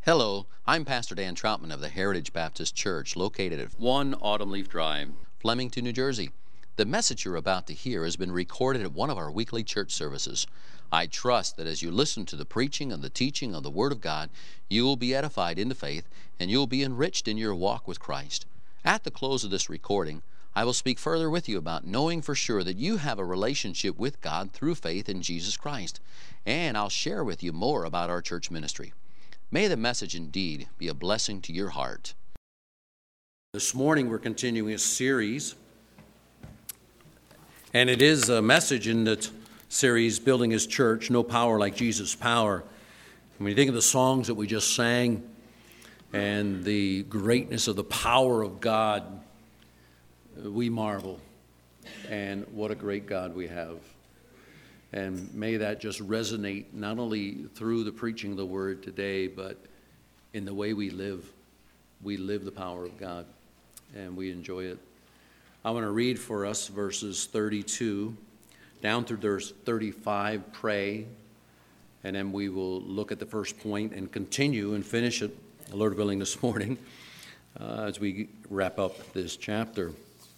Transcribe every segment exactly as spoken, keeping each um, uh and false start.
Hello, I'm Pastor Dan Troutman of the Heritage Baptist Church, located at one Autumn Leaf Drive, Flemington, New Jersey. The message you're about to hear has been recorded at one of our weekly church services. I trust that as you listen to the preaching and the teaching of the Word of God, you will be edified into faith and you will be enriched in your walk with Christ. At the close of this recording, I will speak further with you about knowing for sure that you have a relationship with God through faith in Jesus Christ. And I'll share with you more about our church ministry. May the message indeed be a blessing to your heart. This morning we're continuing a series, and it is a message in that series, Building His Church, No Power Like Jesus' Power. When you think of the songs that we just sang and the greatness of the power of God, we marvel, and what a great God we have. And may that just resonate not only through the preaching of the Word today, but in the way we live. We live the power of God, and we enjoy it. I want to read for us verses thirty-two down through verse thirty-five, pray, and then we will look at the first point and continue and finish it, Lord willing, this morning uh, as we wrap up this chapter.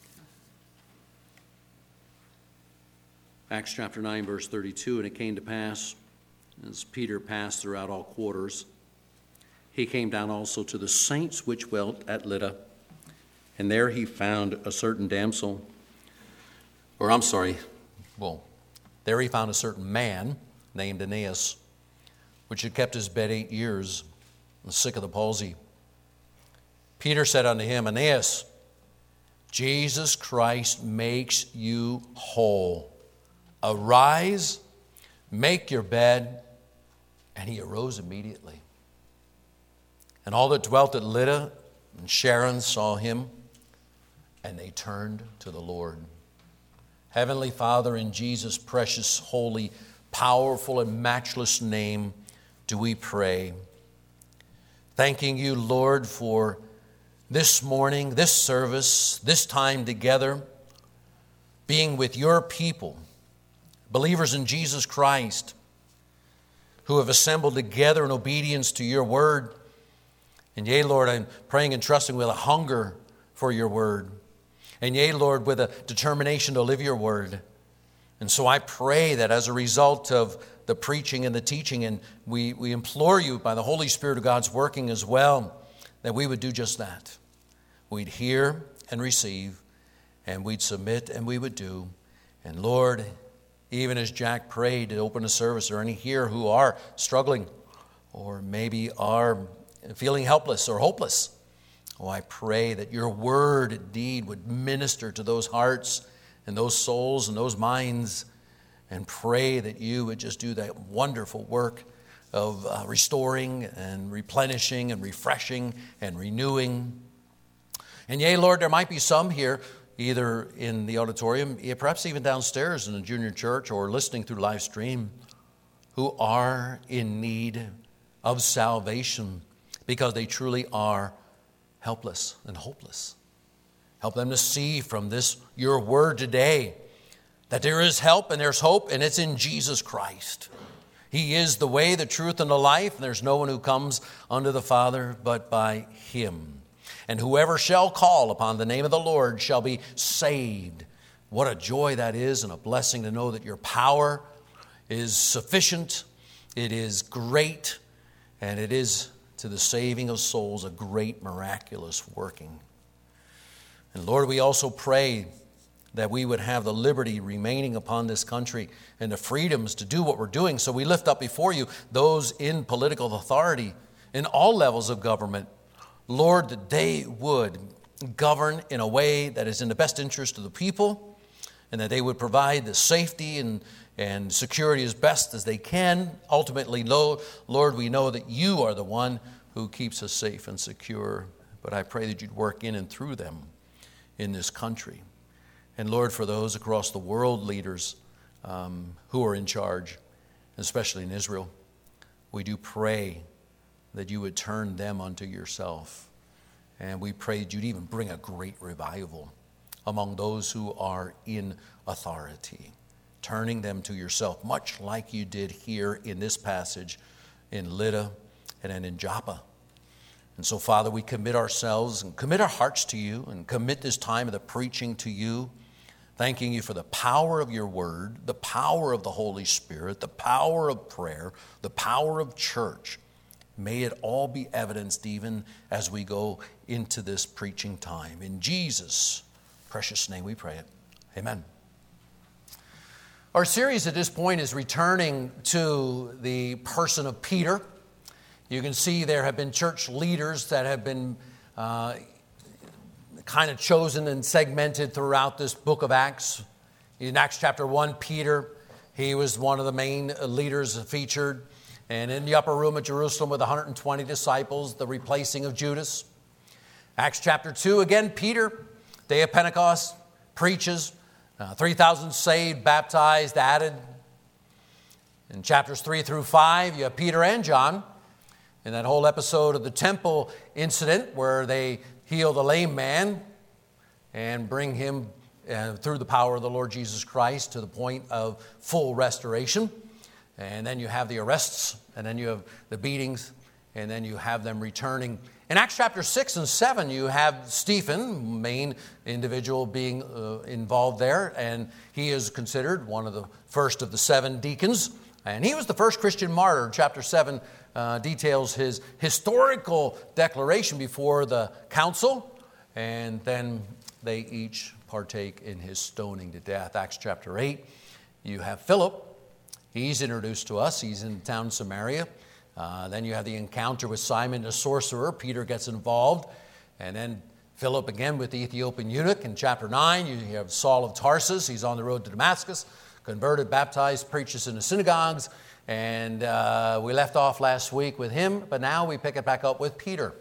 Acts chapter nine, verse thirty-two, and it came to pass, as Peter passed throughout all quarters, he came down also to the saints which dwelt at Lydda, and there he found a certain damsel, or I'm sorry, well, there he found a certain man named Aeneas, which had kept his bed eight years, and sick of the palsy. Peter said unto him, Aeneas, Jesus Christ makes you whole. Arise, make your bed. And he arose immediately. And all that dwelt at Lydda and Sharon saw him, and they turned to the Lord. Heavenly Father, in Jesus' precious, holy, powerful, and matchless name do we pray. Thanking you, Lord, for this morning, this service, this time together, being with your people, believers in Jesus Christ, who have assembled together in obedience to your word. And yea, Lord, I'm praying and trusting with a hunger for your word. And yea, Lord, with a determination to live your word. And so I pray that as a result of the preaching and the teaching, and we, we implore you by the Holy Spirit of God's working as well, that we would do just that. We'd hear and receive, and we'd submit and we would do. And Lord, even as Jack prayed to open a service, or any here who are struggling or maybe are feeling helpless or hopeless, oh, I pray that your word indeed would minister to those hearts and those souls and those minds, and pray that you would just do that wonderful work of uh, restoring and replenishing and refreshing and renewing. And yea, Lord, there might be some here either in the auditorium, perhaps even downstairs in the junior church, or listening through live stream, who are in need of salvation because they truly are helpless and hopeless. Help them to see from this, your word today, that there is help and there's hope, and it's in Jesus Christ. He is the way, the truth, and the life, and there's no one who comes unto the Father but by him. And whoever shall call upon the name of the Lord shall be saved. What a joy that is, and a blessing to know that your power is sufficient, it is great, and it is to the saving of souls a great miraculous working. And Lord, we also pray that we would have the liberty remaining upon this country and the freedoms to do what we're doing. So we lift up before you those in political authority in all levels of government. Lord, that they would govern in a way that is in the best interest of the people, and that they would provide the safety and, and security as best as they can. Ultimately, Lord, we know that you are the one who keeps us safe and secure, but I pray that you'd work in and through them in this country. And Lord, for those across the world, leaders um, who are in charge, especially in Israel, we do pray that you would turn them unto yourself. And we pray that you'd even bring a great revival among those who are in authority, turning them to yourself, much like you did here in this passage in Lydda and then in Joppa And so, Father, we commit ourselves and commit our hearts to you and commit this time of the preaching to you, thanking you for the power of your word, the power of the Holy Spirit, the power of prayer, the power of church. May it all be evidenced even as we go into this preaching time. In Jesus' precious name we pray it. Amen. Our series at this point is returning to the person of Peter. You can see there have been church leaders that have been uh, kind of chosen and segmented throughout this book of Acts. In Acts chapter one, Peter, he was one of the main leaders featured. And in the upper room at Jerusalem with one hundred twenty disciples, the replacing of Judas. Acts chapter two, again, Peter, day of Pentecost, preaches. Uh, three thousand saved, baptized, added. In chapters three through five, you have Peter and John. In that whole episode of the temple incident where they heal the lame man and bring him uh, through the power of the Lord Jesus Christ to the point of full restoration. And then you have the arrests, and then you have the beatings, and then you have them returning. In Acts chapter six and seven, you have Stephen, main individual being uh, involved there, and he is considered one of the first of the seven deacons. And he was the first Christian martyr. Chapter seven uh, details his historical declaration before the council, and then they each partake in his stoning to death. Acts chapter eight, you have Philip. He's introduced to us. He's in town Samaria. Uh, then you have the encounter with Simon the sorcerer. Peter gets involved. And then Philip again with the Ethiopian eunuch. In chapter nine, you have Saul of Tarsus. He's on the road to Damascus. Converted, baptized, preaches in the synagogues. And uh, we left off last week with him. But now we pick it back up with Peter.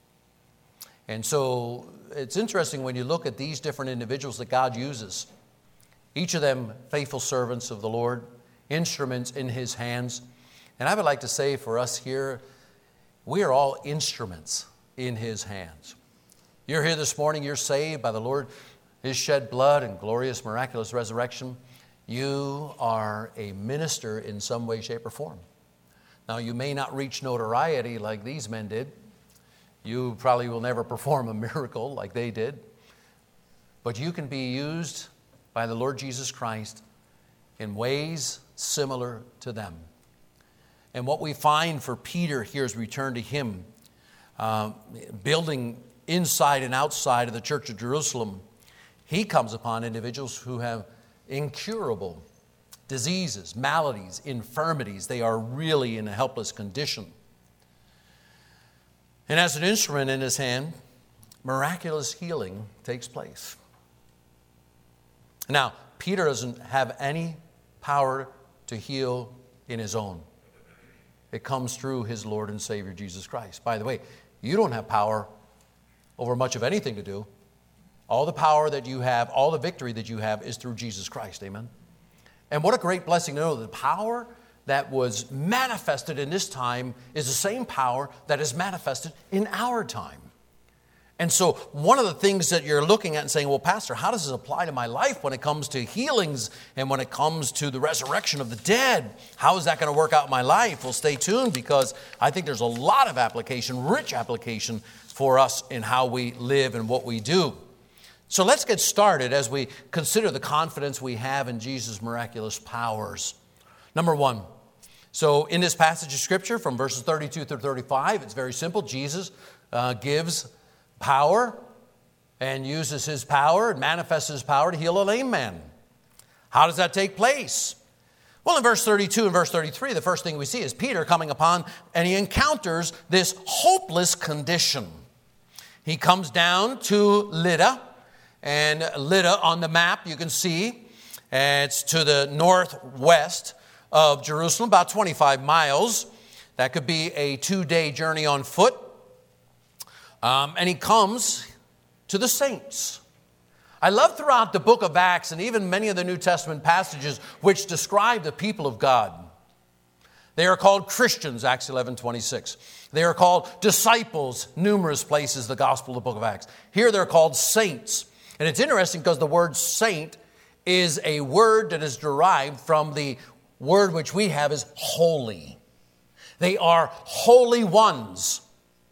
And so it's interesting when you look at these different individuals that God uses. Each of them faithful servants of the Lord. Instruments in his hands. And I would like to say for us here, we are all instruments in his hands. You're here this morning, you're saved by the Lord, his shed blood and glorious, miraculous resurrection. You are a minister in some way, shape, or form. Now, you may not reach notoriety like these men did. You probably will never perform a miracle like they did. But you can be used by the Lord Jesus Christ in ways similar to them. And what we find for Peter here is return to him, uh, building inside and outside of the church of Jerusalem. He comes upon individuals who have incurable diseases, maladies, infirmities. They are really in a helpless condition. And as an instrument in his hand, miraculous healing takes place. Now, Peter doesn't have any power to heal in his own. It comes through his Lord and Savior, Jesus Christ. By the way, you don't have power over much of anything to do. All the power that you have, all the victory that you have is through Jesus Christ. Amen? And what a great blessing to know that the power that was manifested in this time is the same power that is manifested in our time. And so one of the things that you're looking at and saying, well, Pastor, how does this apply to my life when it comes to healings and when it comes to the resurrection of the dead? How is that going to work out in my life? Well, stay tuned because I think there's a lot of application, rich application for us in how we live and what we do. So let's get started as we consider the confidence we have in Jesus' miraculous powers. Number one, so in this passage of Scripture from verses thirty-two through thirty-five, it's very simple. Jesus uh, gives power and uses his power and manifests his power to heal a lame man. How does that take place? Well, in verse thirty-two and verse thirty-three, the first thing we see is Peter coming upon and he encounters this hopeless condition. He comes down to Lydda, and Lydda on the map you can see, it's to the northwest of Jerusalem, about twenty-five miles. That could be a two-day journey on foot. Um, and he comes to the saints. I love throughout the book of Acts and even many of the New Testament passages which describe the people of God. They are called Christians, Acts eleven twenty-six. They are called disciples, numerous places, the gospel of the book of Acts. Here they're called saints. And it's interesting because the word saint is a word that is derived from the word which we have as holy. They are holy ones.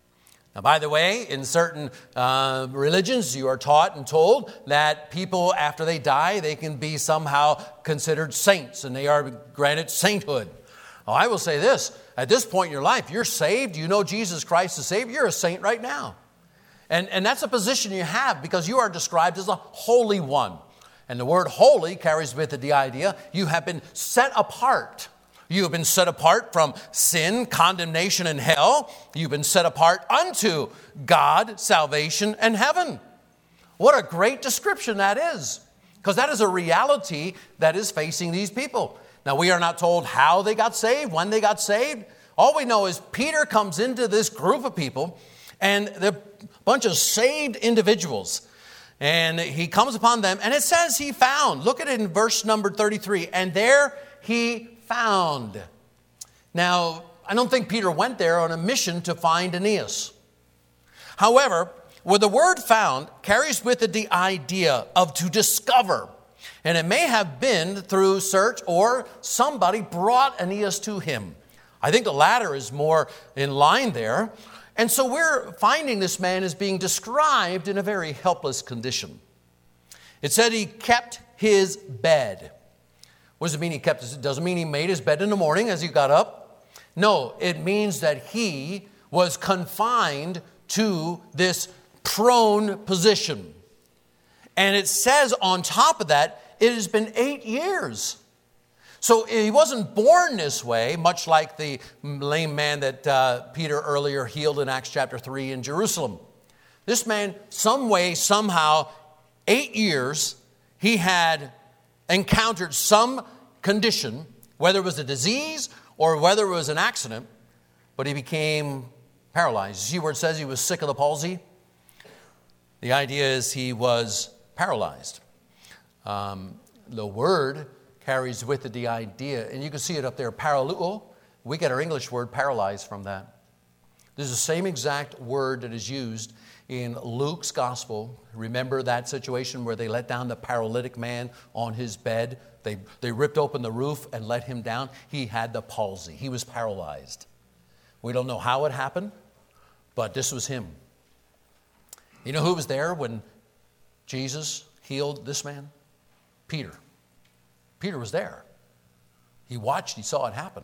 Now, by the way, in certain uh, religions, you are taught and told that people, after they die, they can be somehow considered saints, and they are granted sainthood. Well, I will say this, at this point in your life, you're saved, you know Jesus Christ is Savior, you're a saint right now. And, and that's a position you have because you are described as a holy one. And the word holy carries with it the idea you have been set apart. You have been set apart from sin, condemnation, and hell. You've been set apart unto God, salvation, and heaven. What a great description that is, because that is a reality that is facing these people. Now, we are not told how they got saved, when they got saved. All we know is Peter comes into this group of people, and they're a bunch of saved individuals. And he comes upon them, and it says he found. Look at it in verse number thirty-three. And there he found. Now, I don't think Peter went there on a mission to find Aeneas. However, where the word found carries with it the idea of to discover. And it may have been through search or somebody brought Aeneas to him. I think the latter is more in line there. And so we're finding this man as being described in a very helpless condition. It said he kept his bed. What does it mean he kept his? It doesn't mean he made his bed in the morning as he got up. No, it means that he was confined to this prone position. And it says on top of that, it has been eight years. So he wasn't born this way, much like the lame man that uh, Peter earlier healed in Acts chapter three in Jerusalem. This man, some way, somehow, eight years, he had encountered some condition, whether it was a disease or whether it was an accident, but he became paralyzed. You see where it says he was sick of the palsy? The idea is he was paralyzed. Um, the word carries with it the idea, and you can see it up there, paraluo. We get our English word paralyzed from that. This is the same exact word that is used in Luke's gospel. Remember that situation where they let down the paralytic man on his bed? They, they ripped open the roof and let him down. He had the palsy. He was paralyzed. We don't know how it happened, but this was him. You know who was there when Jesus healed this man? Peter. Peter was there. He watched, he saw it happen.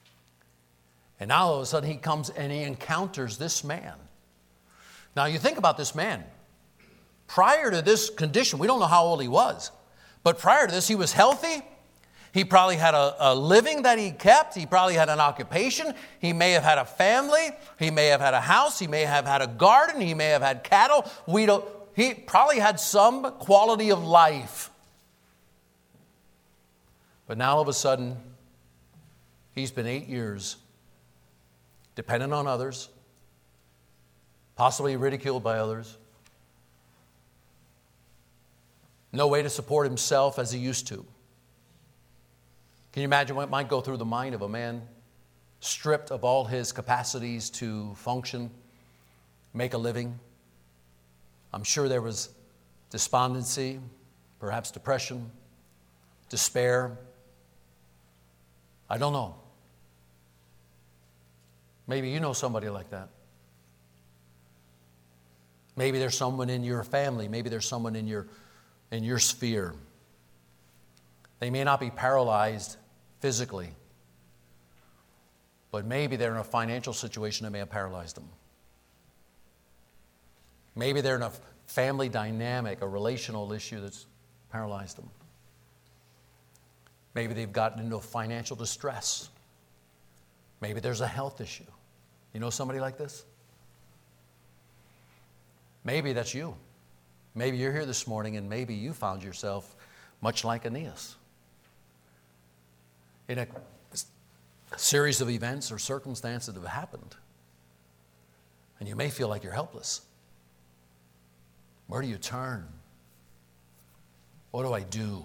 And now all of a sudden he comes and he encounters this man. Now you think about this man. Prior to this condition, we don't know how old he was, but prior to this he was healthy. He probably had a, a living that he kept. He probably had an occupation. He may have had a family. He may have had a house. He may have had a garden. He may have had cattle. We don't, he probably had some quality of life. But now all of a sudden, he's been eight years dependent on others, possibly ridiculed by others, no way to support himself as he used to. Can you imagine what might go through the mind of a man stripped of all his capacities to function, make a living? I'm sure there was despondency, perhaps depression, despair. I don't know. Maybe you know somebody like that. Maybe there's someone in your family. Maybe there's someone in your, in your sphere. They may not be paralyzed physically, but maybe they're in a financial situation that may have paralyzed them. Maybe they're in a family dynamic, a relational issue that's paralyzed them. Maybe they've gotten into financial distress. Maybe there's a health issue. You know somebody like this? Maybe that's you. Maybe you're here this morning and maybe you found yourself much like Aeneas, in a series of events or circumstances that have happened. And you may feel like you're helpless. Where do you turn? What do I do?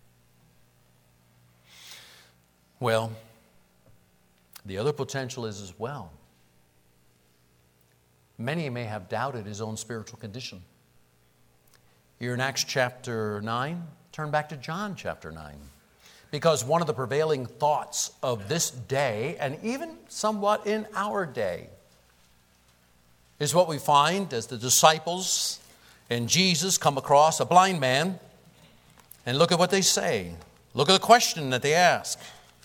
Well, the other potential is as well. Many may have doubted his own spiritual condition. You're in Acts chapter nine. Turn back to John chapter nine. Because one of the prevailing thoughts of this day, and even somewhat in our day, is what we find as the disciples and Jesus come across a blind man. And look at what they say. Look at the question that they ask.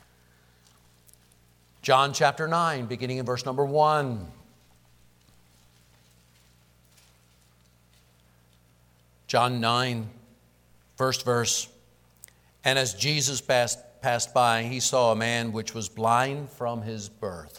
John chapter nine, beginning in verse number one. John nine, first verse. And as Jesus passed, passed by, he saw a man which was blind from his birth.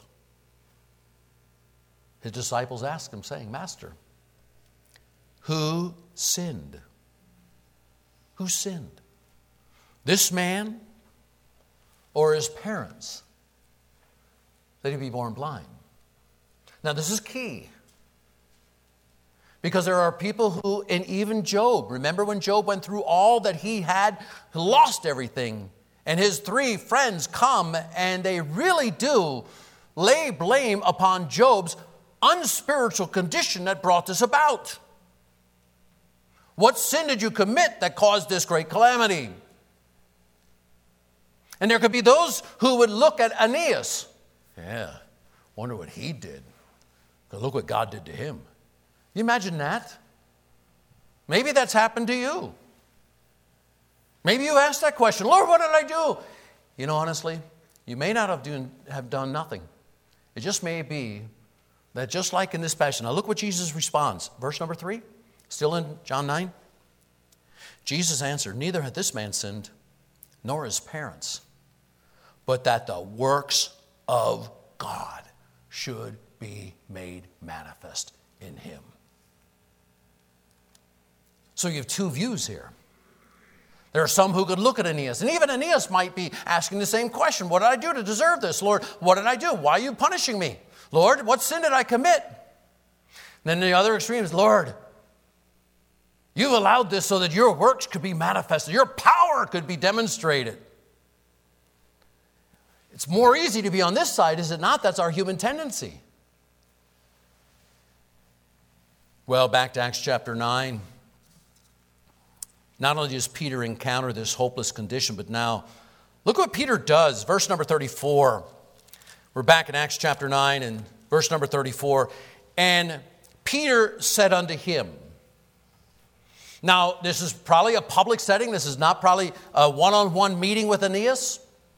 His disciples asked him, saying, Master, who sinned? Who sinned? This man or his parents, that he be born blind? Now this is key. Because there are people who, and even Job, remember when Job went through all that he had, lost everything, and his three friends come and they really do lay blame upon Job's unspiritual condition that brought this about. What sin did you commit that caused this great calamity? And there could be those who would look at Aeneas. Yeah, wonder what he did. Because look what God did to him. You imagine that? Maybe that's happened to you. Maybe you asked that question, Lord, what did I do? You know, honestly, you may not have, doing, have done nothing. It just may be that just like in this passage. Now look what Jesus responds. Verse number three, still in John nine. Jesus answered, neither had this man sinned, nor his parents, but that the works of God should be made manifest in him. So you have two views here. There are some who could look at Aeneas, and even Aeneas might be asking the same question. What did I do to deserve this? Lord, what did I do? Why are you punishing me? Lord, what sin did I commit? And then the other extreme is, Lord, you've allowed this so that your works could be manifested, your power could be demonstrated. It's more easy to be on this side, is it not? That's our human tendency. Well, back to Acts chapter nine. Not only does Peter encounter this hopeless condition, but now look what Peter does. Verse number thirty-four. We're back in Acts chapter nine and verse number thirty-four. And Peter said unto him. Now, this is probably a public setting. This is not probably a one-on-one meeting with Aeneas.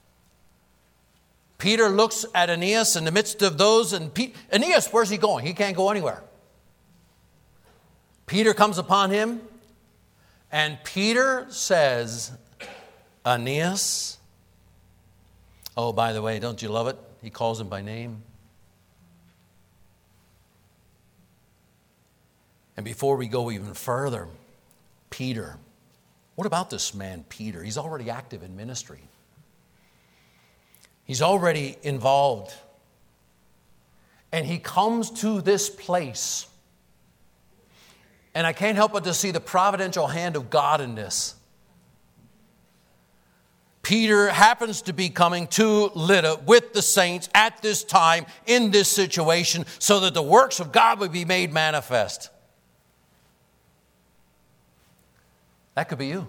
Peter looks at Aeneas in the midst of those. And Pe- Aeneas, where's he going? He can't go anywhere. Peter comes upon him. And Peter says, Aeneas. Oh, by the way, don't you love it? He calls him by name. And before we go even further, Peter. What about this man, Peter? He's already active in ministry. He's already involved. And he comes to this place. And I can't help but to see the providential hand of God in this. Peter happens to be coming to Lydda with the saints at this time in this situation so that the works of God would be made manifest. That could be you.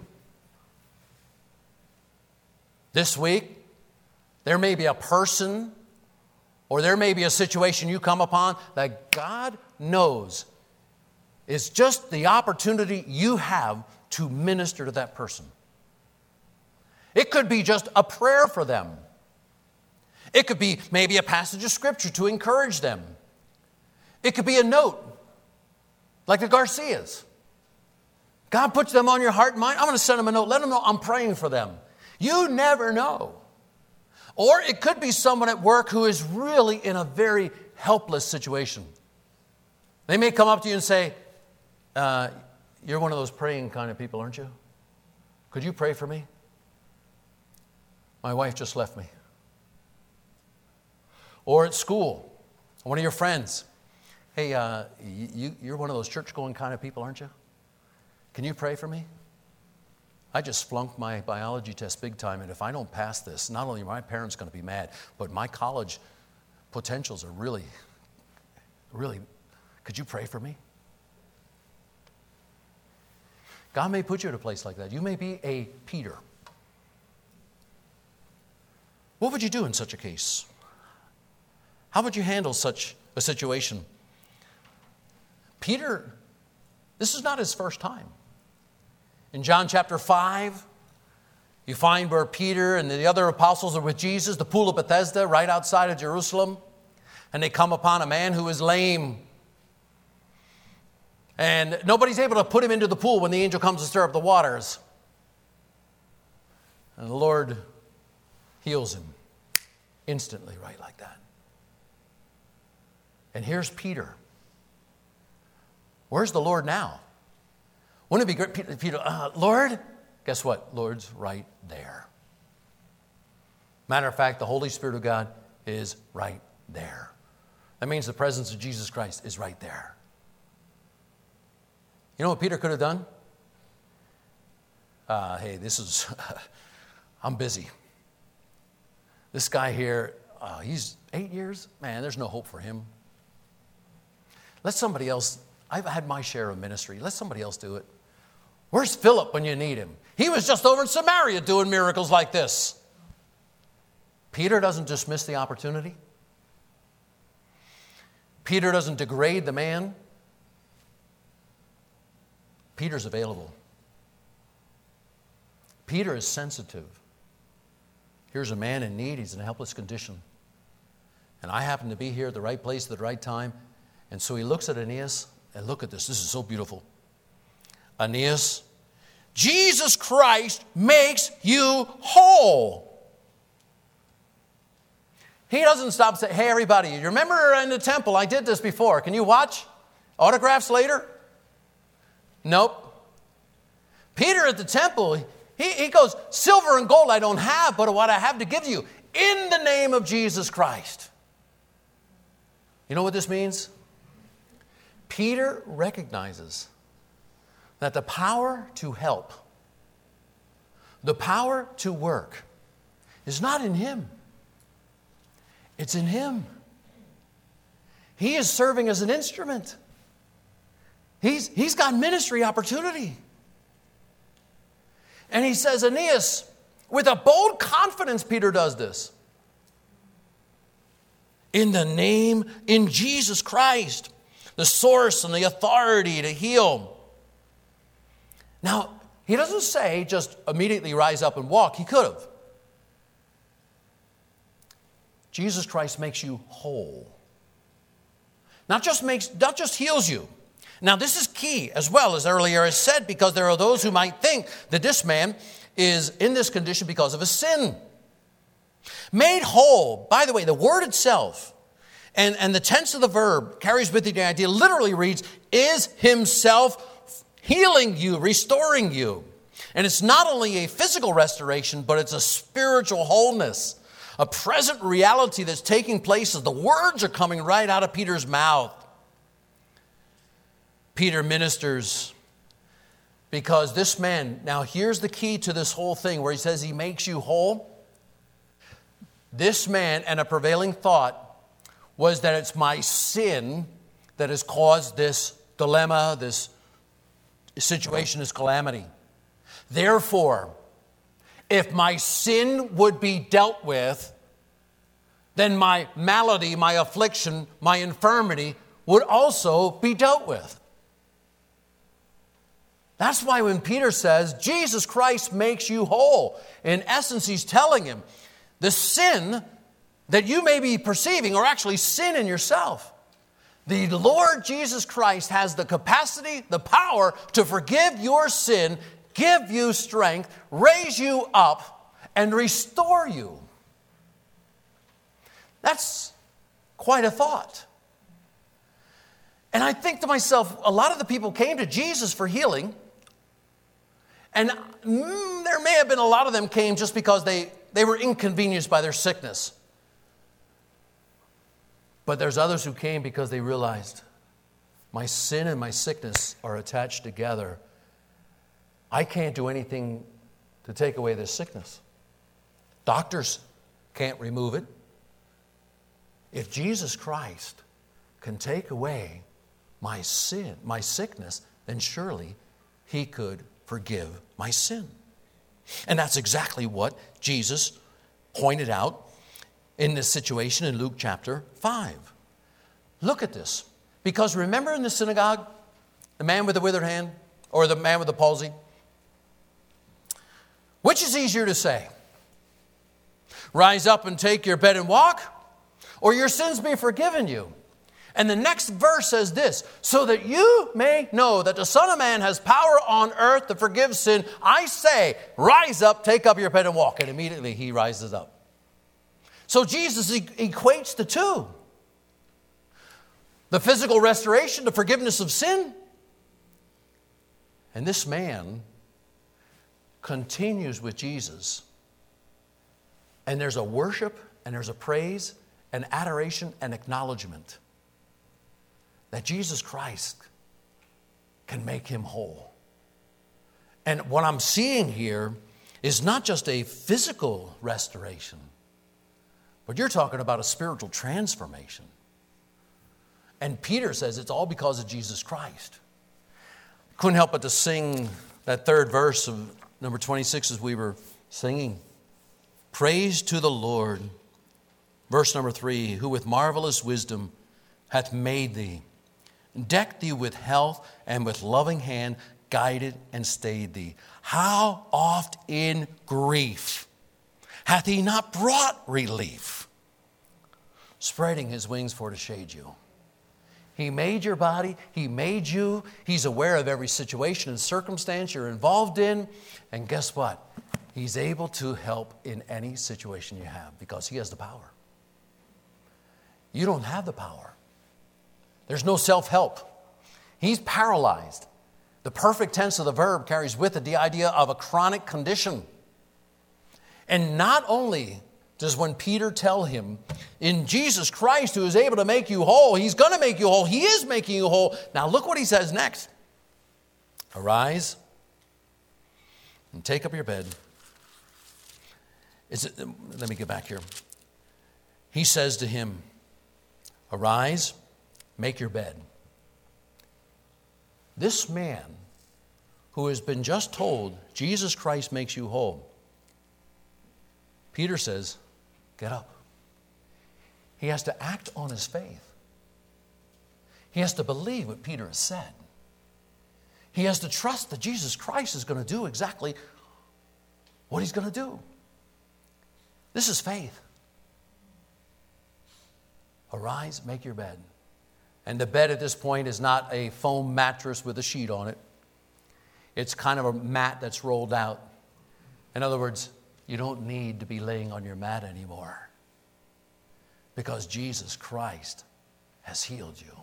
This week, there may be a person or there may be a situation you come upon that God knows is just the opportunity you have to minister to that person. It could be just a prayer for them. It could be maybe a passage of Scripture to encourage them. It could be a note, like the Garcias. God puts them on your heart and mind. I'm going to send them a note. Let them know I'm praying for them. You never know. Or it could be someone at work who is really in a very helpless situation. They may come up to you and say, uh, you're one of those praying kind of people, aren't you? Could you pray for me? My wife just left me. Or at school, one of your friends. Hey, uh, you, you're one of those church-going kind of people, aren't you? Can you pray for me? I just flunked my biology test big time, and if I don't pass this, not only are my parents going to be mad, but my college potentials are really, really, could you pray for me? God may put you at a place like that. You may be a Peter. What would you do in such a case? How would you handle such a situation? Peter, this is not his first time. In John chapter five, you find where Peter and the other apostles are with Jesus, the pool of Bethesda, right outside of Jerusalem. And they come upon a man who is lame. And nobody's able to put him into the pool when the angel comes to stir up the waters. And the Lord heals him instantly, right like that. And here's Peter. Where's the Lord now? Wouldn't it be great, Peter, Peter uh, Lord? Guess what? Lord's right there. Matter of fact, the Holy Spirit of God is right there. That means the presence of Jesus Christ is right there. You know what Peter could have done? Uh, hey, this is, I'm busy. This guy here, uh, he's eight years. Man, there's no hope for him. Let somebody else, I've had my share of ministry. Let somebody else do it. Where's Philip when you need him? He was just over in Samaria doing miracles like this. Peter doesn't dismiss the opportunity. Peter doesn't degrade the man. Peter's available. Peter is sensitive. Here's a man in need. He's in a helpless condition. And I happen to be here at the right place at the right time. And so he looks at Aeneas, and look at this. This is so beautiful. Aeneas, Jesus Christ makes you whole. He doesn't stop and say, hey, everybody, you remember in the temple, I did this before. Can you watch? Autographs later? Nope. Peter at the temple, he, he goes, silver and gold I don't have, but what I have to give you, in the name of Jesus Christ. You know what this means? Peter recognizes that the power to help, the power to work, is not in him. It's in him. He is serving as an instrument. He's, he's got ministry opportunity. And he says, Aeneas, with a bold confidence, Peter does this. In the name, in Jesus Christ, the source and the authority to heal. Now, he doesn't say just immediately rise up and walk. He could have. Jesus Christ makes you whole. Not just makes, not just heals you. Now, this is key as well, as earlier I said, because there are those who might think that this man is in this condition because of a sin. Made whole. By the way, the word itself and, and the tense of the verb carries with it the idea, literally reads, is himself healing you, restoring you. And it's not only a physical restoration, but it's a spiritual wholeness. A present reality that's taking place as the words are coming right out of Peter's mouth. Peter ministers because this man, now here's the key to this whole thing where he says he makes you whole. This man, and a prevailing thought, was that it's my sin that has caused this dilemma, this situation, this calamity. Therefore, if my sin would be dealt with, then my malady, my affliction, my infirmity would also be dealt with. That's why when Peter says, Jesus Christ makes you whole, in essence, he's telling him, the sin that you may be perceiving or actually sin in yourself, the Lord Jesus Christ has the capacity, the power to forgive your sin, give you strength, raise you up, and restore you. That's quite a thought. And I think to myself, a lot of the people came to Jesus for healing, and mm, there may have been a lot of them came just because they, they were inconvenienced by their sickness. But there's others who came because they realized my sin and my sickness are attached together. I can't do anything to take away this sickness. Doctors can't remove it. If Jesus Christ can take away my sin, my sickness, then surely he could forgive my sin. And that's exactly what Jesus pointed out in this situation in Luke chapter five. Look at this. Because remember in the synagogue, The man with the withered hand or the man with the palsy? Which is easier to say? Rise up and take your bed and walk, or your sins be forgiven you? And the next verse says this, so that you may know that the Son of Man has power on earth to forgive sin, I say, rise up, take up your bed and walk. And immediately he rises up. So Jesus equates the two. The physical restoration, the forgiveness of sin. And this man continues with Jesus. And there's a worship, and there's a praise, and adoration, and acknowledgement that Jesus Christ can make him whole. And what I'm seeing here is not just a physical restoration, but you're talking about a spiritual transformation. And Peter says it's all because of Jesus Christ. Couldn't help but to sing that third verse of number twenty-six as we were singing. Praise to the Lord. Verse number three, who with marvelous wisdom hath made thee, decked thee with health, and with loving hand guided and stayed thee. How oft in grief hath he not brought relief, spreading his wings for to shade you. He made your body. He made you. He's aware of every situation and circumstance you're involved in. And guess what? He's able to help in any situation you have because he has the power. You don't have the power. There's no self-help. He's paralyzed. The perfect tense of the verb carries with it the idea of a chronic condition. And not only does when Peter tell him, in Jesus Christ who is able to make you whole, he's going to make you whole. He is making you whole. Now look what he says next. Arise and take up your bed. Is it, let me get back here. He says to him, arise, make your bed. This man who has been just told Jesus Christ makes you whole, Peter says, get up. He has to act on his faith. He has to believe what Peter has said. He has to trust that Jesus Christ is going to do exactly what he's going to do. This is faith. Arise, make your bed. And the bed at this point is not a foam mattress with a sheet on it. It's kind of a mat that's rolled out. In other words, you don't need to be laying on your mat anymore because Jesus Christ has healed you.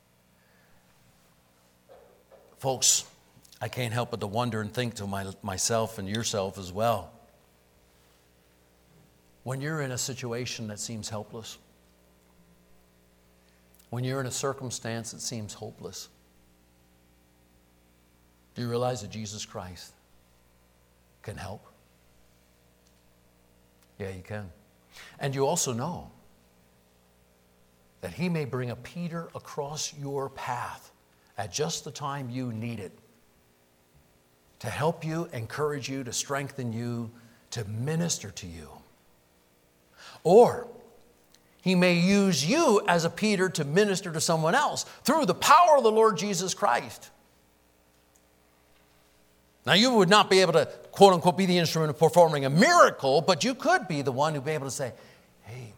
Folks, I can't help but to wonder and think to my, myself and yourself as well. When you're in a situation that seems helpless, when you're in a circumstance that seems hopeless, do you realize that Jesus Christ can help? Yeah, you can. And you also know that he may bring a Peter across your path at just the time you need it to help you, encourage you, to strengthen you, to minister to you. Or he may use you as a Peter to minister to someone else through the power of the Lord Jesus Christ. Now, you would not be able to, quote unquote, be the instrument of performing a miracle, but you could be the one who'd be able to say, hey,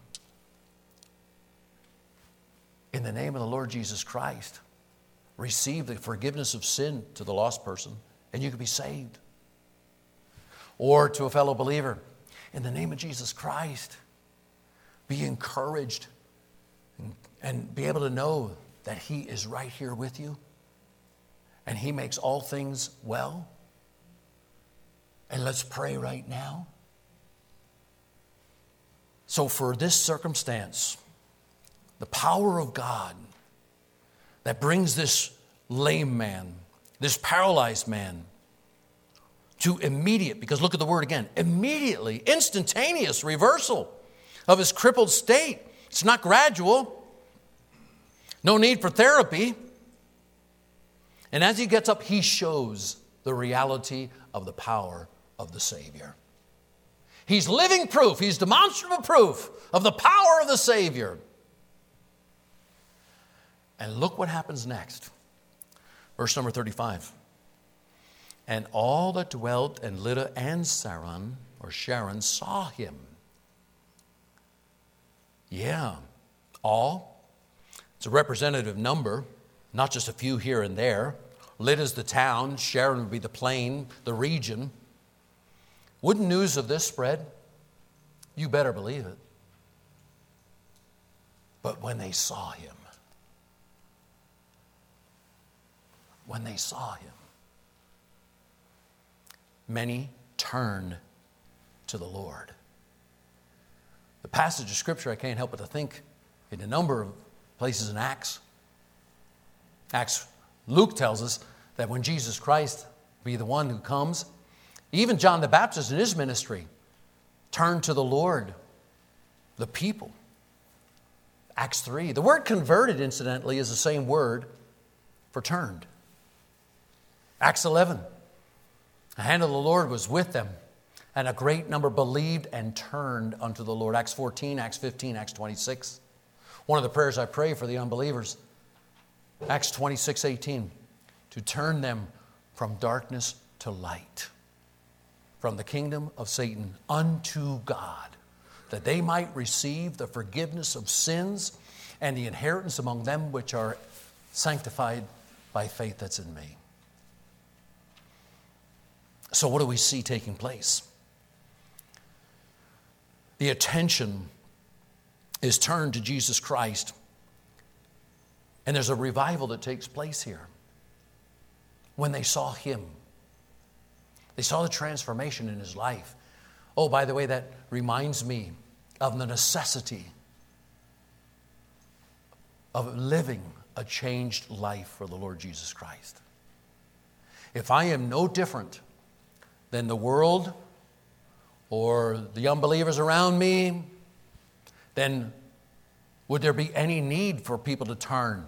in the name of the Lord Jesus Christ, receive the forgiveness of sin to the lost person, and you could be saved. Or to a fellow believer, in the name of Jesus Christ, be encouraged and, and be able to know that he is right here with you, and he makes all things well. And let's pray right now. So for this circumstance, the power of God that brings this lame man, this paralyzed man, to immediate, because look at the word again, immediately, instantaneous reversal of his crippled state. It's not gradual. No need for therapy. And as he gets up, he shows the reality of the power of the Savior. He's living proof. He's demonstrable proof of the power of the Savior. And look what happens next. Verse number thirty-five. And all that dwelt in Lydda and Saron, or Sharon, saw him. Yeah, all. It's a representative number, not just a few here and there. Lydda's the town, Sharon would be the plain, the region. Wouldn't news of this spread? You better believe it. But when they saw him, when they saw him, many turned to the Lord. The passage of Scripture, I can't help but to think in a number of places in Acts. Acts, Luke tells us that when Jesus Christ be the one who comes, even John the Baptist in his ministry turned to the Lord, the people. Acts three. The word converted, incidentally, is the same word for turned. Acts eleven. The hand of the Lord was with them, and a great number believed and turned unto the Lord. Acts fourteen, Acts fifteen, Acts twenty-six. One of the prayers I pray for the unbelievers, Acts twenty-six, eighteen, to turn them from darkness to light, from the kingdom of Satan unto God, that they might receive the forgiveness of sins and the inheritance among them which are sanctified by faith that's in me. So what do we see taking place? The attention is turned to Jesus Christ, and there's a revival that takes place here. When they saw him, they saw the transformation in his life. Oh, by the way, that reminds me of the necessity of living a changed life for the Lord Jesus Christ. If I am no different than the world or the unbelievers around me, then would there be any need for people to turn?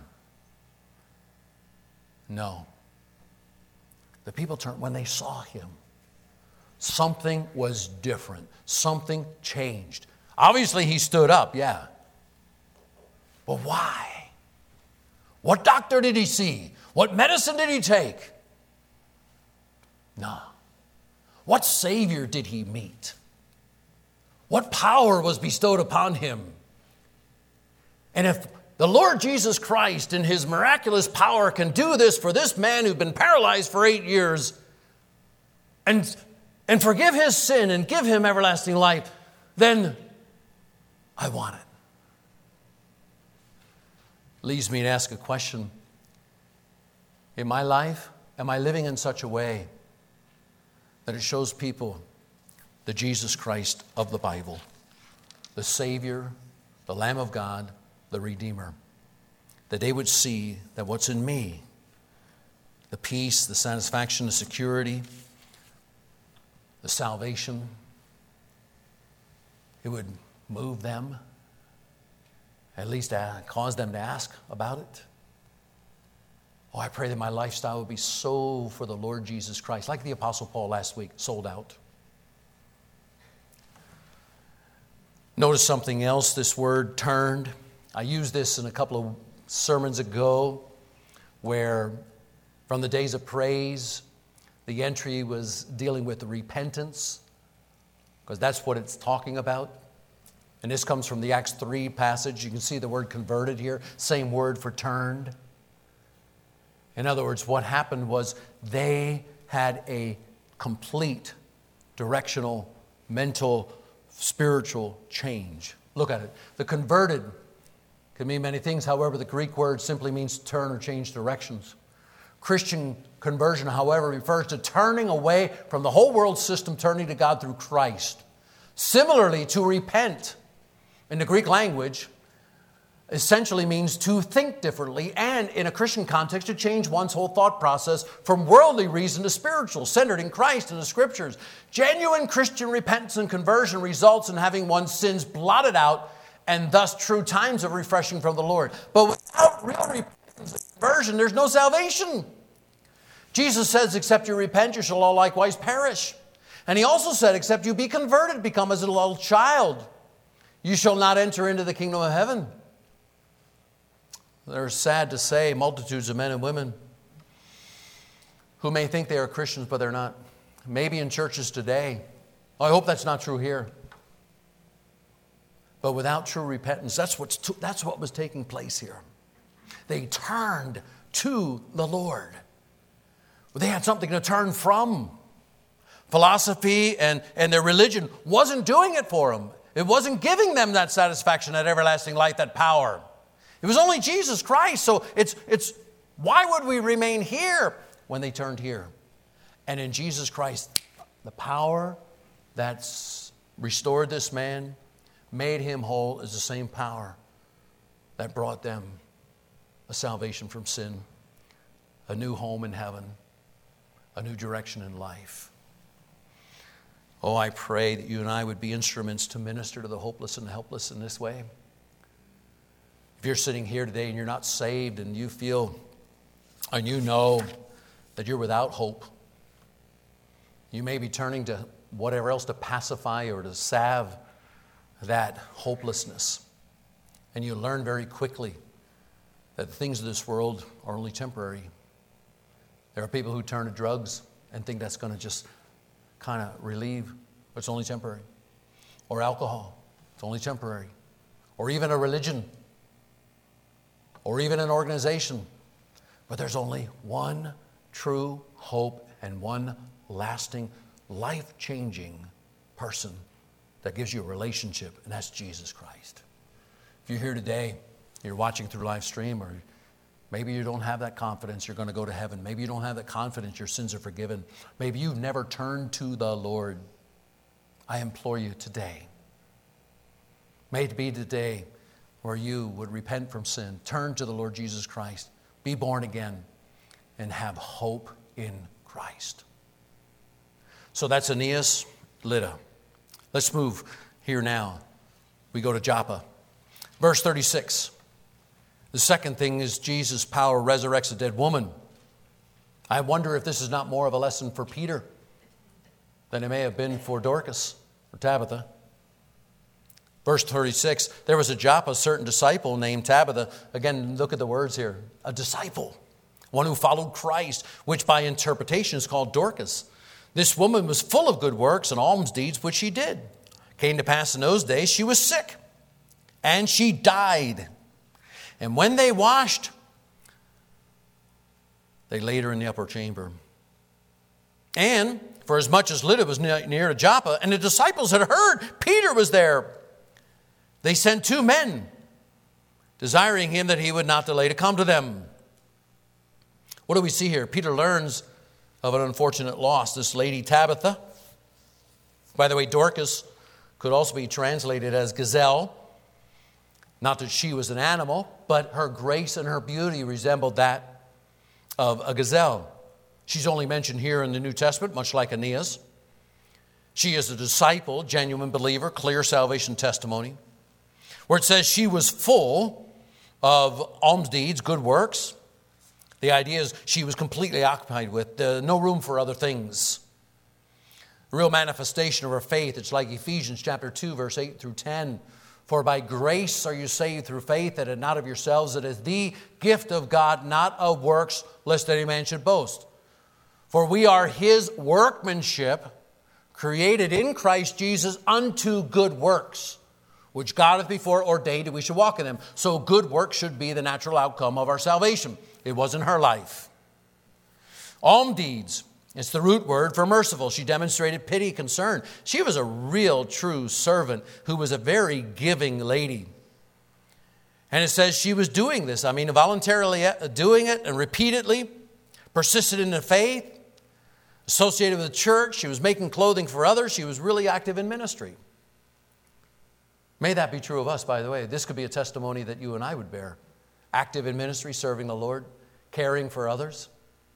No. The people turned when they saw him. Something was different. Something changed. Obviously, he stood up, yeah. But why? What doctor did he see? What medicine did he take? No. What Savior did he meet? What power was bestowed upon him? And if the Lord Jesus Christ in his miraculous power can do this for this man who'd been paralyzed for eight years and, and forgive his sin and give him everlasting life, then I want it. Leads me to ask a question. In my life, am I living in such a way that it shows people the Jesus Christ of the Bible, the Savior, the Lamb of God, the Redeemer, that they would see that what's in me, the peace, the satisfaction, the security, the salvation, it would move them, at least cause them to ask about it. Oh, I pray that my lifestyle would be so for the Lord Jesus Christ, like the Apostle Paul last week, sold out. Notice something else, this word turned. I used this in a couple of sermons ago where from the days of praise, the entry was dealing with the repentance, because that's what it's talking about. And this comes from the Acts three passage. You can see the word converted here, same word for turned. In other words, what happened was they had a complete directional, mental, spiritual change. Look at it. The converted can mean many things. However, the Greek word simply means turn or change directions. Christian conversion, however, refers to turning away from the whole world system, turning to God through Christ. Similarly, to repent in the Greek language essentially means to think differently, and in a Christian context, to change one's whole thought process from worldly reason to spiritual, centered in Christ and the Scriptures. Genuine Christian repentance and conversion results in having one's sins blotted out, and thus true times of refreshing from the Lord. But without real repentance and conversion, there's no salvation. Jesus says, except you repent, you shall all likewise perish. And he also said, except you be converted, become as a little child, you shall not enter into the kingdom of heaven. They're sad to say, multitudes of men and women who may think they are Christians, but they're not. Maybe in churches today. I hope that's not true here. But without true repentance, that's, what's to, that's what was taking place here. They turned to the Lord. They had something to turn from. Philosophy and, and their religion wasn't doing it for them. It wasn't giving them that satisfaction, that everlasting life, that power. It was only Jesus Christ. So it's, it's why would we remain here when they turned here? And in Jesus Christ, the power that's restored this man, made him whole, is the same power that brought them a salvation from sin, a new home in heaven, a new direction in life. Oh, I pray that you and I would be instruments to minister to the hopeless and the helpless in this way. If you're sitting here today and you're not saved and you feel and you know that you're without hope, you may be turning to whatever else to pacify or to salve that hopelessness. And you learn very quickly that the things of this world are only temporary. There are people who turn to drugs and think that's going to just kind of relieve, but it's only temporary. Or alcohol, it's only temporary. Or even a religion, or even an organization. But there's only one true hope and one lasting, life-changing person that gives you a relationship, and that's Jesus Christ. If you're here today, you're watching through live stream, or maybe you don't have that confidence you're going to go to heaven. Maybe you don't have that confidence your sins are forgiven. Maybe you've never turned to the Lord. I implore you today, may it be today where you would repent from sin, turn to the Lord Jesus Christ, be born again, and have hope in Christ. So that's Aeneas, Lydda. Let's move here now. We go to Joppa. Verse thirty-six. The second thing is Jesus' power resurrects a dead woman. I wonder if this is not more of a lesson for Peter than it may have been for Dorcas or Tabitha. Verse thirty-six, there was a Joppa, a certain disciple named Tabitha. Again, look at the words here. A disciple, one who followed Christ, which by interpretation is called Dorcas. This woman was full of good works and alms deeds, which she did. Came to pass in those days, she was sick, and she died. And when they washed, they laid her in the upper chamber. And for as much as Lydda was near to Joppa, and the disciples had heard Peter was there, they sent two men, desiring him that he would not delay to come to them. What do we see here? Peter learns of an unfortunate loss. This lady Tabitha, by the way, Dorcas could also be translated as gazelle. Not that she was an animal, but her grace and her beauty resembled that of a gazelle. She's only mentioned here in the New Testament, much like Aeneas. She is a disciple, genuine believer, clear salvation testimony. Where it says she was full of alms deeds, good works. The idea is she was completely occupied with, uh, no room for other things. A real manifestation of her faith. It's like Ephesians chapter two, verse eight through ten. For by grace are you saved through faith, and not of yourselves. It is the gift of God, not of works, lest any man should boast. For we are his workmanship, created in Christ Jesus unto good works, which God hath before ordained that we should walk in them. So good works should be the natural outcome of our salvation. It wasn't her life. Alms deeds. It's the root word for merciful. She demonstrated pity, concern. She was a real, true servant who was a very giving lady. And it says she was doing this. I mean, voluntarily doing it and repeatedly, persisted in the faith, associated with the church. She was making clothing for others. She was really active in ministry. May that be true of us, by the way. This could be a testimony that you and I would bear. Active in ministry, serving the Lord, caring for others.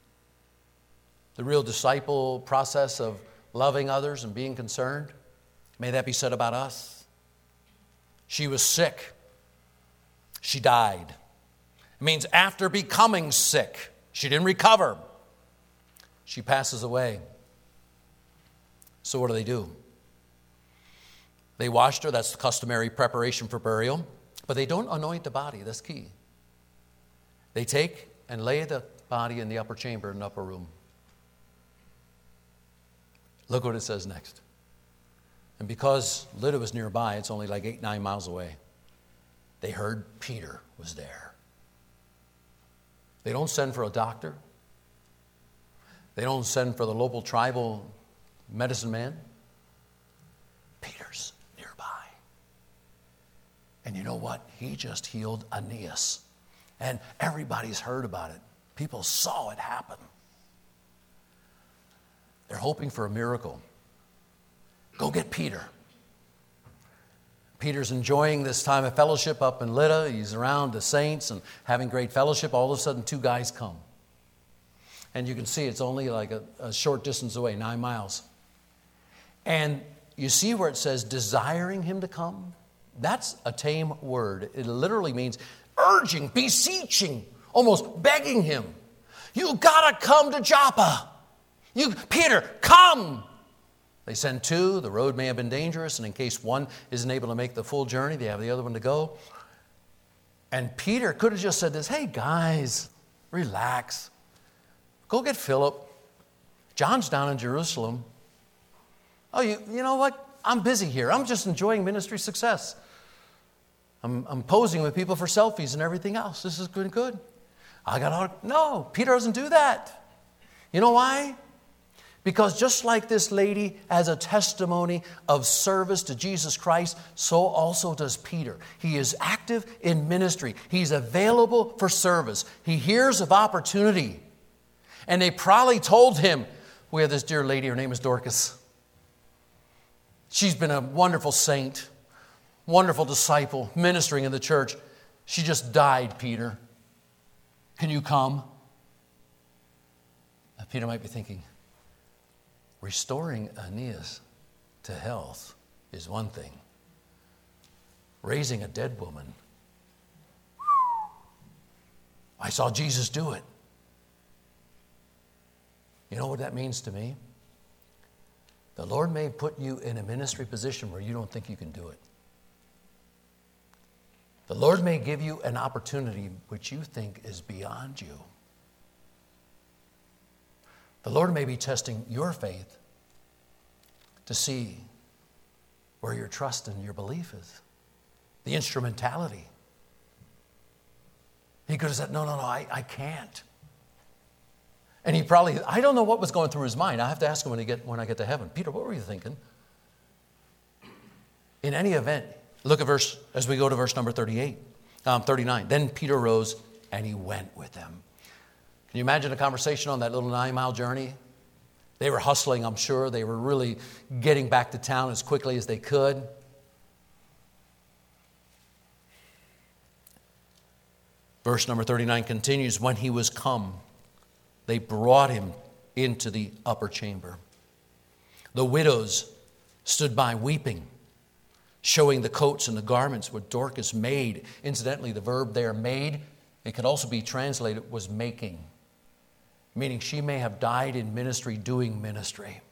The real disciple process of loving others and being concerned. May that be said about us. She was sick. She died. It means after becoming sick, she didn't recover. She passes away. So what do they do? They washed her. That's the customary preparation for burial. But they don't anoint the body. That's key. They take and lay the body in the upper chamber, in the upper room. Look what it says next. And because Lydda was nearby, it's only like eight, nine miles away, they heard Peter was there. They don't send for a doctor. They don't send for the local tribal medicine man. Peter's nearby. And you know what? He just healed Aeneas. And everybody's heard about it. People saw it happen. They're hoping for a miracle. Go get Peter. Peter's enjoying this time of fellowship up in Lydda. He's around the saints and having great fellowship. All of a sudden, two guys come. And you can see it's only like a, a short distance away, nine miles. And you see where it says desiring him to come? That's a tame word. It literally means urging, beseeching, almost begging him. You gotta come to Joppa. You, Peter, come. They send two. The road may have been dangerous, and in case one isn't able to make the full journey, they have the other one to go. And Peter could have just said this, hey guys, relax. Go get Philip. John's down in Jerusalem. Oh, you, you know what? I'm busy here. I'm just enjoying ministry success. I'm, I'm posing with people for selfies and everything else. This is good, good. I got all, no, Peter doesn't do that. You know why? Because just like this lady has a testimony of service to Jesus Christ, so also does Peter. He is active in ministry. He's available for service. He hears of opportunity. And they probably told him, we have this dear lady, her name is Dorcas. She's been a wonderful saint, wonderful disciple, ministering in the church. She just died, Peter. Can you come? Now, Peter might be thinking, restoring Aeneas to health is one thing. Raising a dead woman, I saw Jesus do it. You know what that means to me? The Lord may put you in a ministry position where you don't think you can do it. The Lord may give you an opportunity which you think is beyond you. The Lord may be testing your faith to see where your trust and your belief is. The instrumentality. He could have said, no, no, no, I, I can't. And he probably, I don't know what was going through his mind. I have to ask him when, he get, when I get to heaven. Peter, what were you thinking? In any event, look at verse, as we go to verse number thirty-eight, um, thirty-nine. Then Peter rose and he went with them. Can you imagine a conversation on that little nine-mile journey? They were hustling, I'm sure. They were really getting back to town as quickly as they could. Verse number thirty-nine continues, when he was come, they brought him into the upper chamber. The widows stood by weeping, showing the coats and the garments which Dorcas made. Incidentally, the verb there, made, it could also be translated, was making. Meaning she may have died in ministry doing ministry.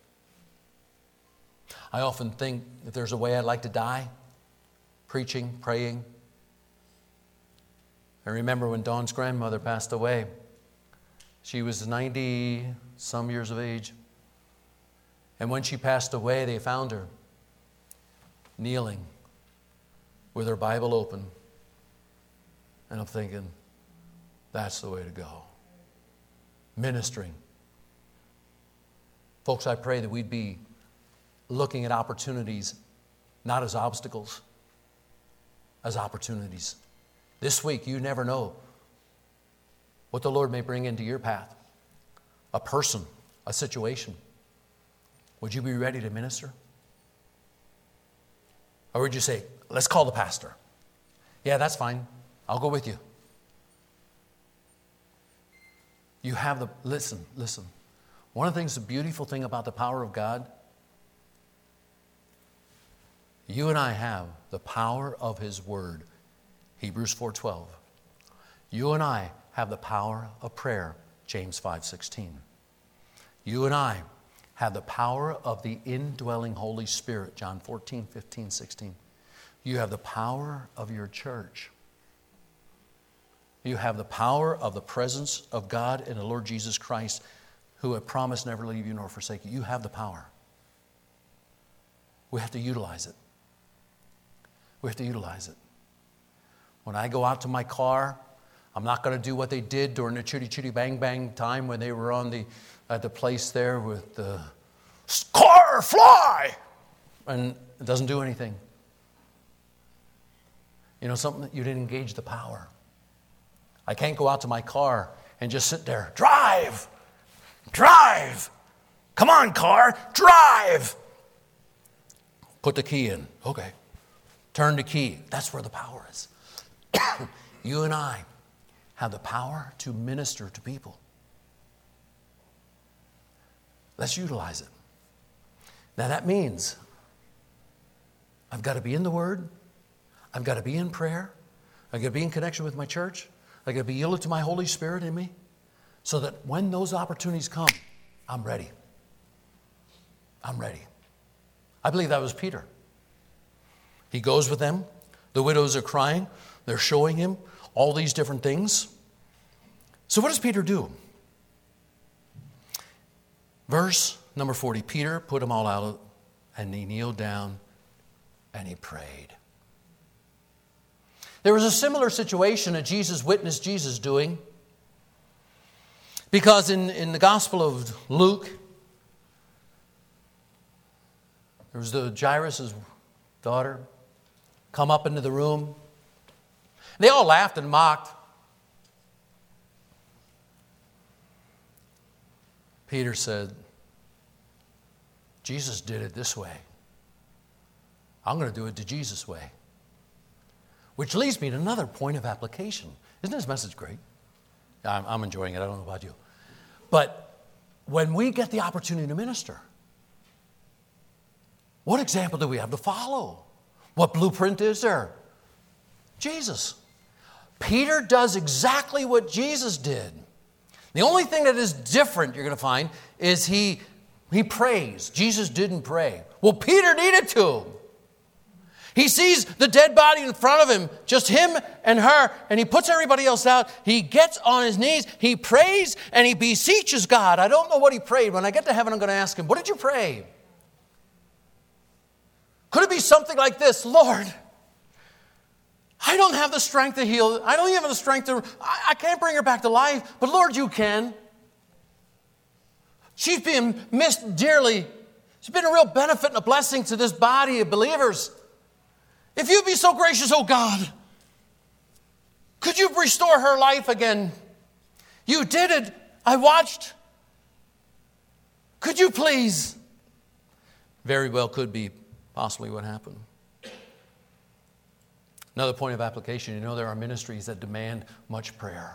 I often think if there's a way I'd like to die, preaching, praying. I remember when Dawn's grandmother passed away. She was ninety some years of age. And when she passed away, they found her kneeling with her Bible open. And I'm thinking, that's the way to go. Ministering. Folks, I pray that we'd be looking at opportunities not as obstacles, as opportunities. This week, you never know what the Lord may bring into your path. A person, a situation. Would you be ready to minister? Or would you say, let's call the pastor? Yeah, that's fine. I'll go with you. You have the, listen, listen. One of the things, the beautiful thing about the power of God, you and I have the power of His Word. Hebrews four twelve. You and I have the power of prayer. James five sixteen. You and I have the power of the indwelling Holy Spirit. John fourteen fifteen sixteen. You have the power of your church. You have the power of the presence of God and the Lord Jesus Christ, who had promised never leave you nor forsake you. You have the power. We have to utilize it. We have to utilize it. When I go out to my car, I'm not going to do what they did during the chitty chitty bang bang time when they were on the at the place there with the car fly, and it doesn't do anything. You know something? You didn't engage the power. I can't go out to my car and just sit there. Drive! Drive! Come on, car, drive! Put the key in. Okay. Turn the key. That's where the power is. You and I have the power to minister to people. Let's utilize it. Now that means I've got to be in the Word. I've got to be in prayer. I've got to be in connection with my church. I've got to be yielded to my Holy Spirit in me so that when those opportunities come, I'm ready. I'm ready. I believe that was Peter. He goes with them. The widows are crying. They're showing him all these different things. So what does Peter do? Verse number forty, Peter put them all out and he kneeled down and he prayed. There was a similar situation that Jesus witnessed Jesus doing, because in, in the Gospel of Luke, there was the Jairus' daughter come up into the room. They all laughed and mocked. Peter said, Jesus did it this way. I'm going to do it the Jesus way. Which leads me to another point of application. Isn't this message great? I'm, I'm enjoying it. I don't know about you. But when we get the opportunity to minister, what example do we have to follow? What blueprint is there? Jesus. Peter does exactly what Jesus did. The only thing that is different, you're going to find, is he, he prays. Jesus didn't pray. Well, Peter needed to. He sees the dead body in front of him, just him and her, and he puts everybody else out. He gets on his knees, he prays, and he beseeches God. I don't know what he prayed. When I get to heaven, I'm going to ask him, what did you pray? Could it be something like this? Lord, I don't have the strength to heal. I don't even have the strength to, I, I can't bring her back to life. But Lord, you can. She's being missed dearly. She's been a real benefit and a blessing to this body of believers. If you'd be so gracious, oh God, could you restore her life again? You did it. I watched. Could you please? Very well could be possibly what happened. Another point of application, you know there are ministries that demand much prayer.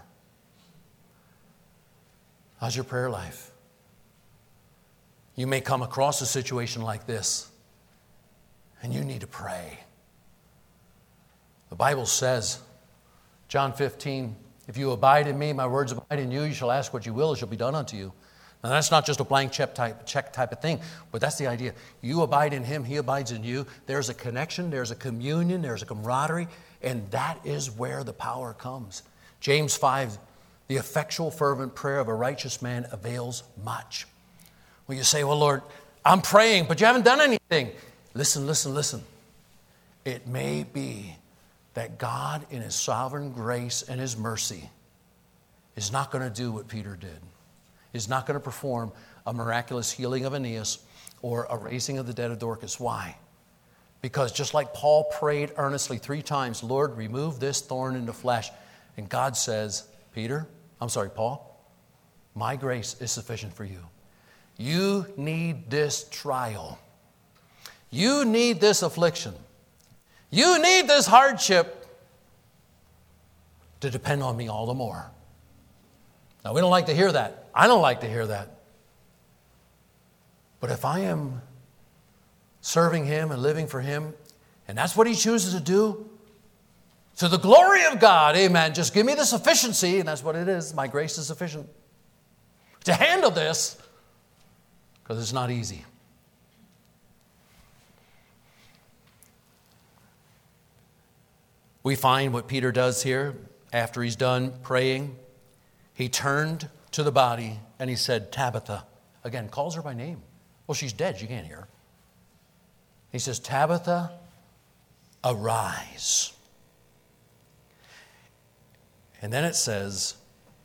How's your prayer life? You may come across a situation like this, and you need to pray. The Bible says, John fifteen, if you abide in me, my words abide in you, you shall ask what you will, it shall be done unto you. Now that's not just a blank check type, check type of thing, but that's the idea. You abide in him, he abides in you. There's a connection, there's a communion, there's a camaraderie, and that is where the power comes. James five, the effectual fervent prayer of a righteous man avails much. Well, you say, well, Lord, I'm praying, but you haven't done anything. Listen, listen, listen. It may be that God, in his sovereign grace and his mercy, is not going to do what Peter did. Is not going to perform a miraculous healing of Aeneas or a raising of the dead of Dorcas. Why? Because just like Paul prayed earnestly three times, Lord, remove this thorn in the flesh. And God says, Peter, I'm sorry, Paul, my grace is sufficient for you. You need this trial. You need this affliction. You need this hardship to depend on me all the more. Now, we don't like to hear that. I don't like to hear that. But if I am serving him and living for him, and that's what he chooses to do, to the glory of God, amen, just give me the sufficiency, and that's what it is. My grace is sufficient to handle this, because it's not easy. We find what Peter does here after he's done praying. He turned to the body and he said, Tabitha. Again, calls her by name. Well, she's dead. You can't hear her. He says, Tabitha, arise. And then it says,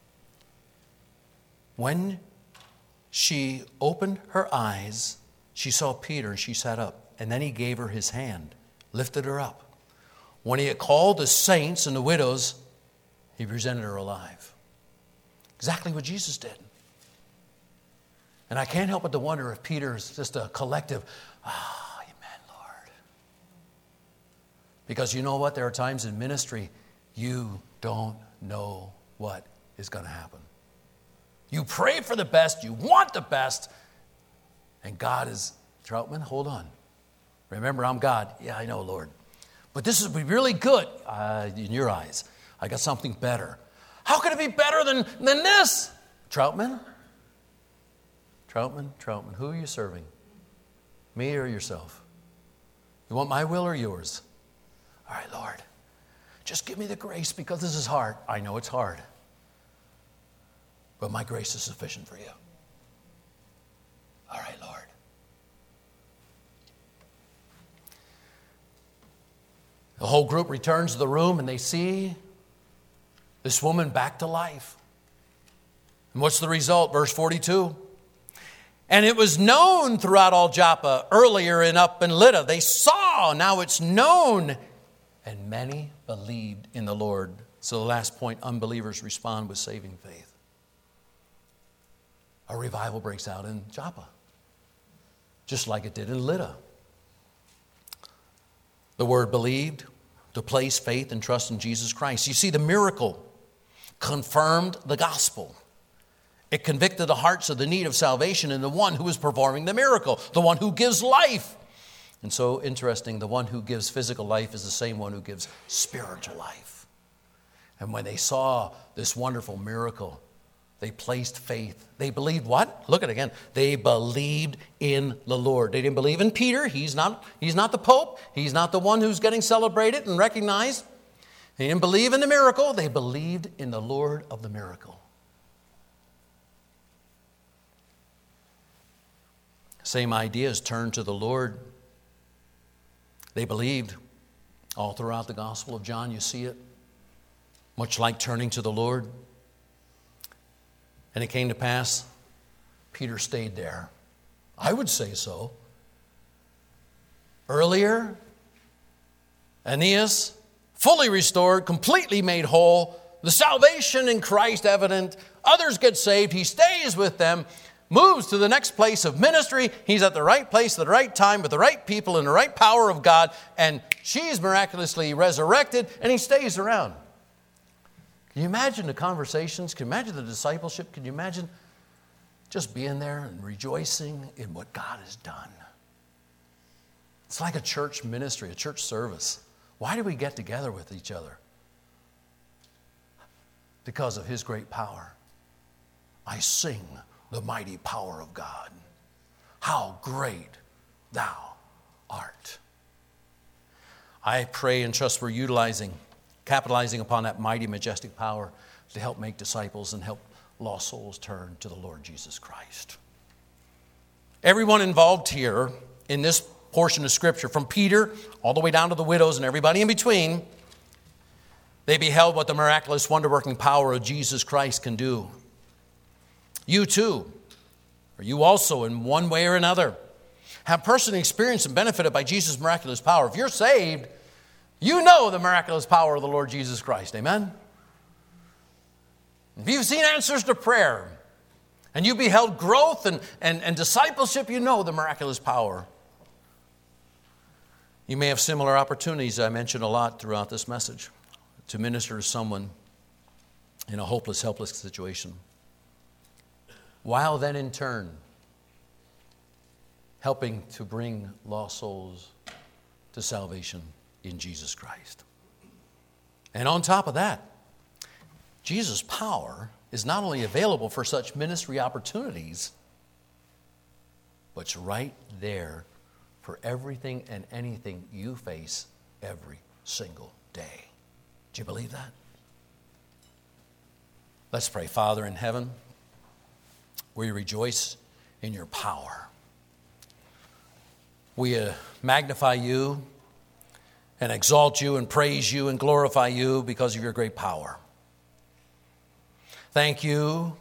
when she opened her eyes, she saw Peter and she sat up. And then he gave her his hand, lifted her up. When he had called the saints and the widows, he presented her alive. Exactly what Jesus did. And I can't help but to wonder if Peter is just a collective, ah, oh, amen, Lord. Because you know what? There are times in ministry you don't know what is going to happen. You pray for the best, you want the best, and God is, Troutman, hold on. Remember, I'm God. Yeah, I know, Lord. But this would be really good uh, in your eyes. I got something better. How could it be better than, than this? Troutman? Troutman, Troutman, who are you serving? Me or yourself? You want my will or yours? All right, Lord, just give me the grace because this is hard. I know it's hard. But my grace is sufficient for you. All right, Lord. The whole group returns to the room and they see this woman back to life. And what's the result? Verse forty-two. And it was known throughout all Joppa, earlier and up in Lydda. They saw, now it's known. And many believed in the Lord. So the last point, unbelievers respond with saving faith. A revival breaks out in Joppa, just like it did in Lydda. The word believed, to place faith and trust in Jesus Christ. You see, the miracle confirmed the gospel. It convicted the hearts of the need of salvation in the one who is performing the miracle, the one who gives life. And so interesting, the one who gives physical life is the same one who gives spiritual life. And when they saw this wonderful miracle, they placed faith. They believed what? Look at it again. They believed in the Lord. They didn't believe in Peter. He's not, he's not the Pope. He's not the one who's getting celebrated and recognized. They didn't believe in the miracle. They believed in the Lord of the miracle. Same ideas turned to the Lord. They believed. All throughout the Gospel of John, you see it. Much like turning to the Lord. And it came to pass, Peter stayed there. I would say so. Earlier, Aeneas, fully restored, completely made whole, the salvation in Christ evident, others get saved, he stays with them, moves to the next place of ministry, he's at the right place at the right time with the right people in the right power of God, and she's miraculously resurrected, and he stays around. Can you imagine the conversations? Can you imagine the discipleship? Can you imagine just being there and rejoicing in what God has done? It's like a church ministry, a church service. Why do we get together with each other? Because of His great power. I sing the mighty power of God. How great Thou art. I pray and trust we're utilizing capitalizing upon that mighty, majestic power to help make disciples and help lost souls turn to the Lord Jesus Christ. Everyone involved here in this portion of Scripture, from Peter all the way down to the widows and everybody in between, they beheld what the miraculous, wonder-working power of Jesus Christ can do. You too, or you also in one way or another, have personally experienced and benefited by Jesus' miraculous power. If you're saved, you know the miraculous power of the Lord Jesus Christ. Amen? If you've seen answers to prayer and you beheld growth and, and, and discipleship, you know the miraculous power. You may have similar opportunities, I mentioned a lot throughout this message, to minister to someone in a hopeless, helpless situation. While then in turn, helping to bring lost souls to salvation in Jesus Christ. And on top of that, Jesus' power is not only available for such ministry opportunities, but it's right there for everything and anything you face every single day. Do you believe that? Let's pray. Father in heaven, we rejoice in your power. We uh, magnify you and exalt you and praise you and glorify you because of your great power. Thank you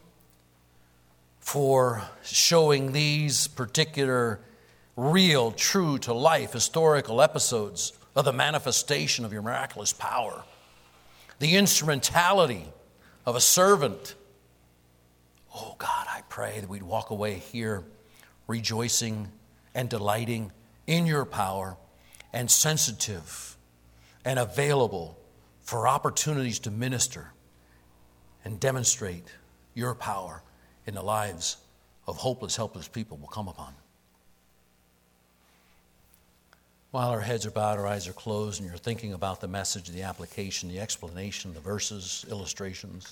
for showing these particular real, true to life, historical episodes of the manifestation of your miraculous power. The instrumentality of a servant. Oh God, I pray that we'd walk away here rejoicing and delighting in your power and sensitive and available for opportunities to minister and demonstrate your power in the lives of hopeless, helpless people will come upon. While our heads are bowed, our eyes are closed, and you're thinking about the message, the application, the explanation, the verses, illustrations,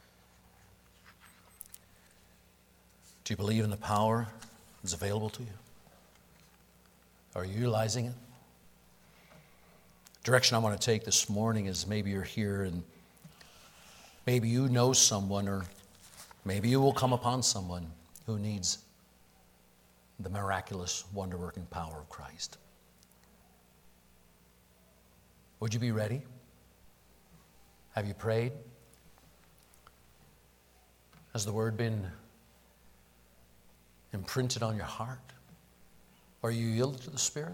do you believe in the power that's available to you? Are you utilizing it? Direction I want to take this morning is maybe you're here and maybe you know someone, or maybe you will come upon someone who needs the miraculous, wonder-working power of Christ. Would you be ready? Have you prayed? Has the word been imprinted on your heart? Are you yielded to the Spirit?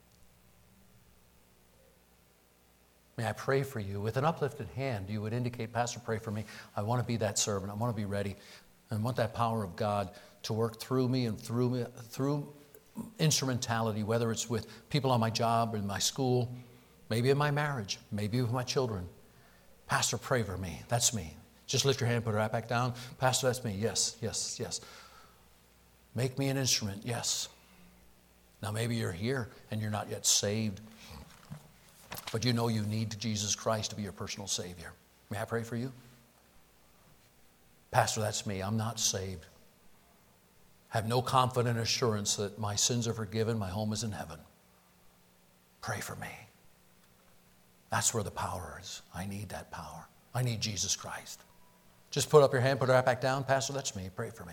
May I pray for you? With an uplifted hand, you would indicate, Pastor, pray for me. I want to be that servant. I want to be ready. I want that power of God to work through me and through me, through instrumentality, whether it's with people on my job or in my school, maybe in my marriage, maybe with my children. Pastor, pray for me. That's me. Just lift your hand, put it right back down. Pastor, that's me. Yes, yes, yes. Make me an instrument. Yes. Now maybe you're here and you're not yet saved, but you know you need Jesus Christ to be your personal Savior. May I pray for you? Pastor, that's me. I'm not saved. I have no confident assurance that my sins are forgiven, my home is in heaven. Pray for me. That's where the power is. I need that power. I need Jesus Christ. Just put up your hand, put it right back down. Pastor, that's me. Pray for me.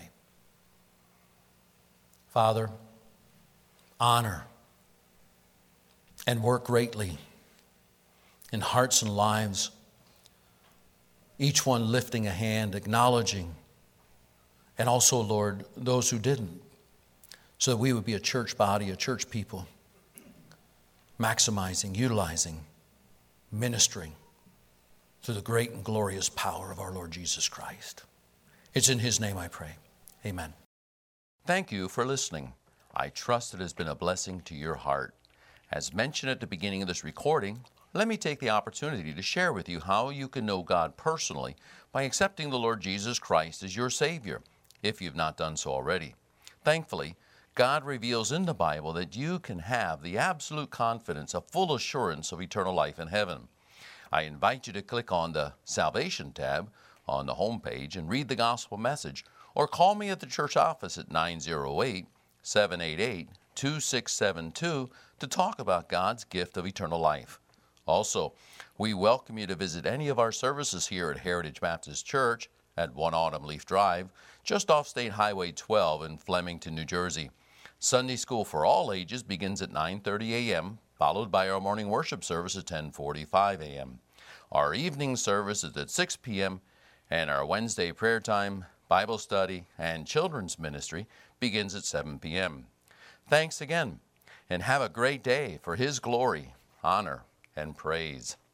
Father, honor and work greatly in hearts and lives, each one lifting a hand, acknowledging, and also, Lord, those who didn't, so that we would be a church body, a church people, maximizing, utilizing, ministering through the great and glorious power of our Lord Jesus Christ. It's in His name I pray. Amen. Thank you for listening. I trust it has been a blessing to your heart. As mentioned at the beginning of this recording, let me take the opportunity to share with you how you can know God personally by accepting the Lord Jesus Christ as your Savior, if you've not done so already. Thankfully, God reveals in the Bible that you can have the absolute confidence, a full assurance of eternal life in heaven. I invite you to click on the Salvation tab on the home page and read the gospel message, or call me at the church office at nine oh eight, seven eight eight, two six seven two to talk about God's gift of eternal life. Also, we welcome you to visit any of our services here at Heritage Baptist Church at one Autumn Leaf Drive, just off State Highway twelve in Flemington, New Jersey. Sunday school for all ages begins at nine thirty a.m., followed by our morning worship service at ten forty-five a.m. Our evening service is at six p.m., and our Wednesday prayer time, Bible study, and children's ministry begins at seven p.m. Thanks again, and have a great day for His glory, honor, and praise.